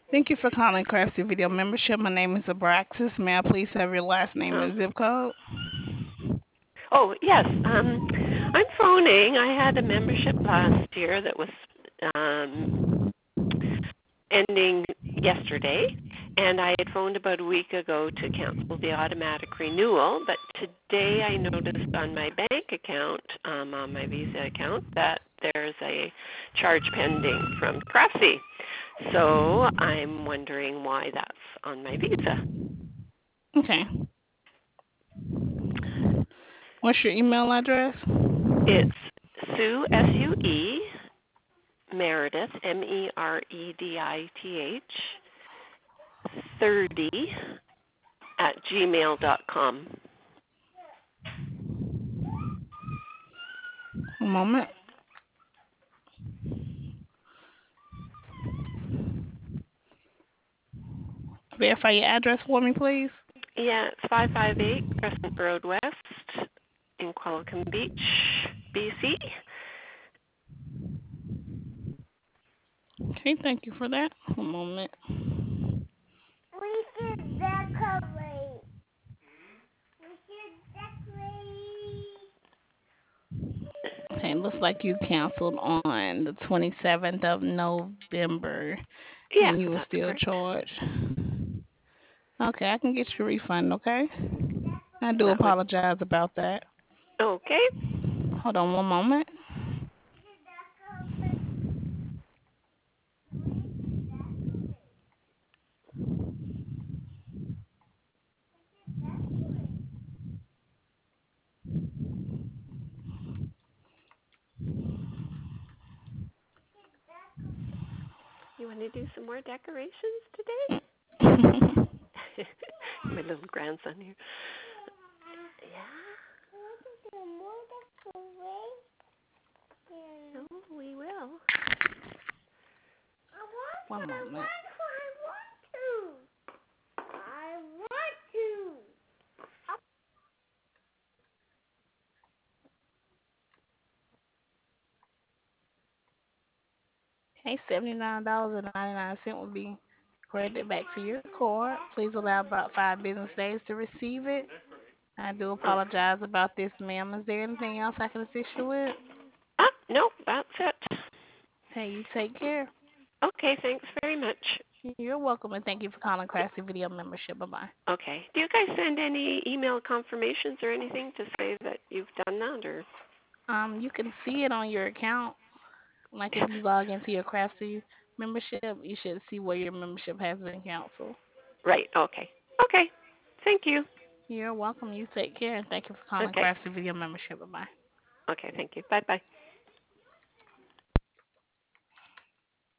Thank you for calling Craftsy Video Membership. My name is Abraxas. May I please have your last name Oh, and zip code? oh yes. I'm phoning. I had a membership last year that was um, ending yesterday, and I had phoned about a week ago to cancel the automatic renewal. But today I noticed on my bank account, on my Visa account, that there's a charge pending from Craftsy. So I'm wondering why that's on my Visa. Okay. What's your email address? It's Sue Sue Meredith Meredith 30 at gmail.com. One moment. Verify your address for me, please. Yeah, it's 558 Crescent Road West in Qualicum Beach, BC. Okay, thank you for that. One moment. We should decorate. We should decorate. Okay, looks like you canceled on the 27th of November Yeah, and you were that's still correct. charged. Okay, I can get you a refund, okay? I do That would apologize about that. okay. Hold on one moment. You want to do some more decorations today? My little grandson here. Yeah. No, we will. One moment. I want to. Okay, $79.99 will be credited back to your card. Please allow about 5 business days to receive it. I do Oh. apologize about this, ma'am. Is there anything else I can assist you with? No, that's it. Hey, you take care. Okay, thanks very much. You're welcome, and thank you for calling Crafty Video Membership. Bye bye. Okay. Do you guys send any email confirmations or anything to say that you've done that, or? You can see it on your account. Like if you log into your Crafty membership, you should see where your membership has been canceled. Right. Okay. Okay. Thank you. You're welcome. You take care, and thank you for calling Okay. Crafty Video Membership. Bye bye. Okay. Thank you. Bye bye.